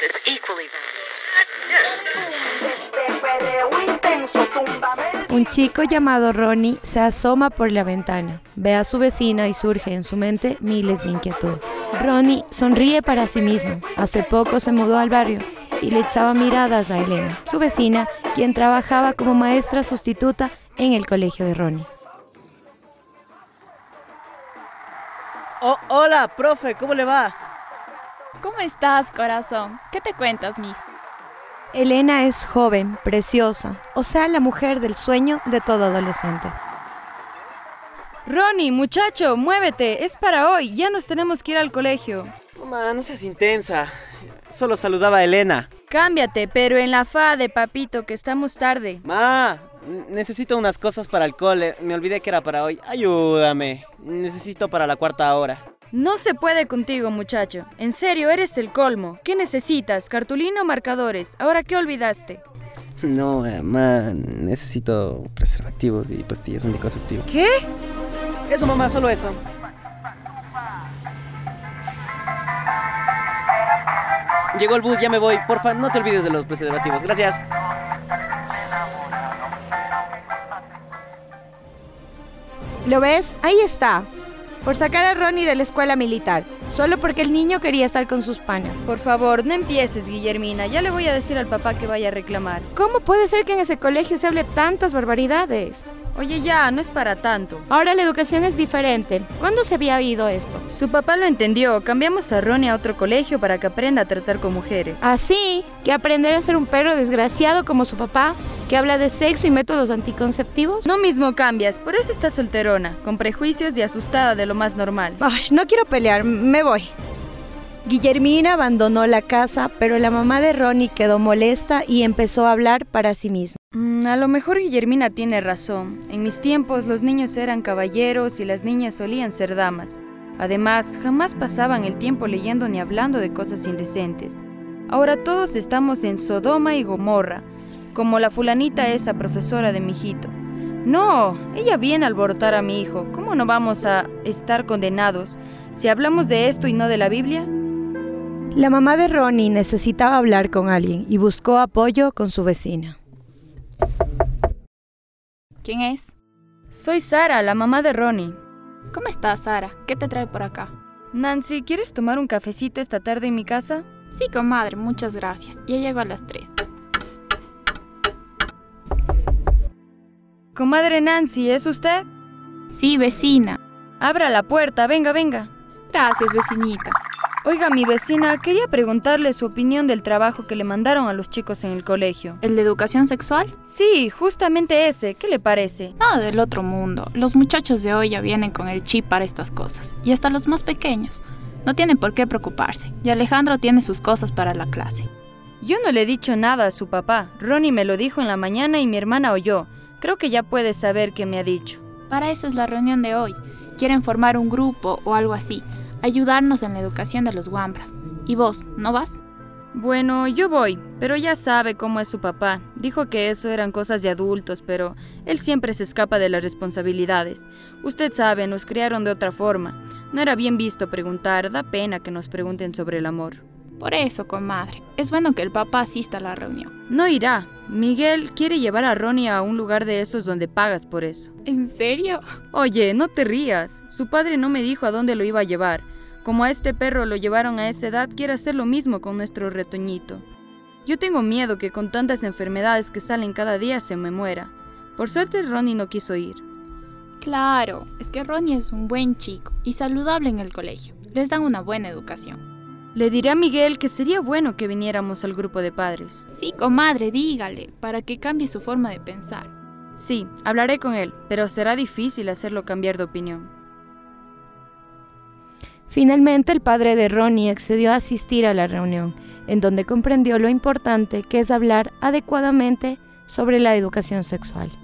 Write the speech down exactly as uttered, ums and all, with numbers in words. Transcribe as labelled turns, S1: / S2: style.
S1: Un chico llamado Ronnie se asoma por la ventana, ve a su vecina y surge en su mente miles de inquietudes. Ronnie sonríe para sí mismo. Hace poco se mudó al barrio y le echaba miradas a Elena, su vecina, quien trabajaba como maestra sustituta en el colegio de Ronnie.
S2: Oh, hola, profe, ¿cómo le va?
S3: ¿Cómo estás, corazón? ¿Qué te cuentas, mijo?
S1: Elena es joven, preciosa, o sea, la mujer del sueño de todo adolescente.
S4: Ronnie, muchacho, muévete, es para hoy, ya nos tenemos que ir al colegio.
S2: Mamá, no seas intensa, solo saludaba a Elena.
S4: Cámbiate, pero en la fa de papito, que estamos tarde.
S2: Ma, necesito unas cosas para el cole, me olvidé que era para hoy, ayúdame, necesito para la cuarta hora.
S4: No se puede contigo, muchacho. En serio, eres el colmo. ¿Qué necesitas? ¿Cartulina o marcadores? ¿Ahora qué olvidaste?
S2: No, mamá, necesito preservativos y pastillas anticonceptivas.
S4: ¿Qué?
S2: Eso, mamá, solo eso. Llegó el bus, ya me voy. Porfa, no te olvides de los preservativos. Gracias.
S1: ¿Lo ves? Ahí está. Por sacar a Ronnie de la escuela militar, solo porque el niño quería estar con sus panas.
S4: Por favor, no empieces, Guillermina. Ya le voy a decir al papá que vaya a reclamar.
S1: ¿Cómo puede ser que en ese colegio se hable tantas barbaridades?
S4: Oye, ya, no es para tanto.
S1: Ahora la educación es diferente. ¿Cuándo se había oído esto?
S4: Su papá lo entendió. Cambiamos a Ronnie a otro colegio para que aprenda a tratar con mujeres.
S1: ¿Así? ¿Que aprender a ser un perro desgraciado como su papá? ¿Que habla de sexo y métodos anticonceptivos?
S4: No mismo cambias, por eso estás solterona, con prejuicios y asustada de lo más normal.
S1: Ay, no quiero pelear, me voy. Guillermina abandonó la casa, pero la mamá de Ronnie quedó molesta y empezó a hablar para sí misma.
S4: Mm, a lo mejor Guillermina tiene razón. En mis tiempos los niños eran caballeros y las niñas solían ser damas. Además, jamás pasaban el tiempo leyendo ni hablando de cosas indecentes. Ahora todos estamos en Sodoma y Gomorra, como la fulanita esa profesora de mi hijito. No, ella viene a alborotar a mi hijo. ¿Cómo no vamos a estar condenados si hablamos de esto y no de la Biblia?
S1: La mamá de Ronnie necesitaba hablar con alguien y buscó apoyo con su vecina.
S3: ¿Quién es?
S4: Soy Sara, la mamá de Ronnie.
S3: ¿Cómo estás, Sara? ¿Qué te trae por acá?
S4: Nancy, ¿quieres tomar un cafecito esta tarde en mi casa?
S3: Sí, comadre, muchas gracias. Ya llego a las tres.
S4: Comadre Nancy, ¿es usted?
S3: Sí, vecina.
S4: Abra la puerta, venga, venga.
S3: Gracias, vecinita.
S4: Oiga, mi vecina, quería preguntarle su opinión del trabajo que le mandaron a los chicos en el colegio.
S3: ¿El de educación sexual?
S4: Sí, justamente ese. ¿Qué le parece?
S3: Nada del otro mundo. Los muchachos de hoy ya vienen con el chip para estas cosas. Y hasta los más pequeños. No tienen por qué preocuparse. Y Alejandro tiene sus cosas para la clase.
S4: Yo no le he dicho nada a su papá. Ronnie me lo dijo en la mañana y mi hermana oyó. Creo que ya puede saber qué me ha dicho.
S3: Para eso es la reunión de hoy. Quieren formar un grupo o algo así. Ayudarnos en la educación de los guambras. ¿Y vos, no vas?
S4: Bueno, yo voy, pero ya sabe cómo es su papá. Dijo que eso eran cosas de adultos, pero él siempre se escapa de las responsabilidades. Usted sabe, nos criaron de otra forma. No era bien visto preguntar, da pena que nos pregunten sobre el amor.
S3: Por eso, comadre, es bueno que el papá asista a la reunión.
S4: No irá. Miguel quiere llevar a Ronnie a un lugar de esos donde pagas por eso.
S3: ¿En serio?
S4: Oye, no te rías. Su padre no me dijo a dónde lo iba a llevar. Como a este perro lo llevaron a esa edad, quiere hacer lo mismo con nuestro retoñito. Yo tengo miedo que con tantas enfermedades que salen cada día se me muera. Por suerte Ronnie no quiso ir.
S3: Claro, es que Ronnie es un buen chico y saludable en el colegio. Les dan una buena educación.
S4: Le diré a Miguel que sería bueno que viniéramos al grupo de padres.
S3: Sí, comadre, dígale, para que cambie su forma de pensar.
S4: Sí, hablaré con él, pero será difícil hacerlo cambiar de opinión.
S1: Finalmente, el padre de Ronnie accedió a asistir a la reunión, en donde comprendió lo importante que es hablar adecuadamente sobre la educación sexual.